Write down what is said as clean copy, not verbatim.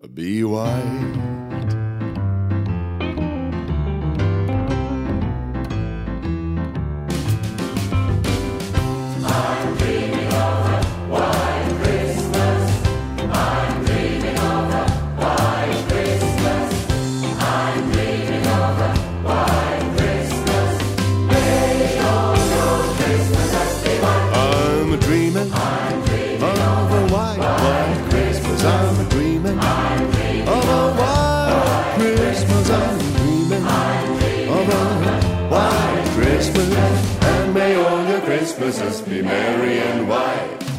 be white. I'm dreaming of a white, white Christmas. I'm dreaming of a white Christmas. I'm dreaming of a white Christmas. And may all your Christmases be merry and white.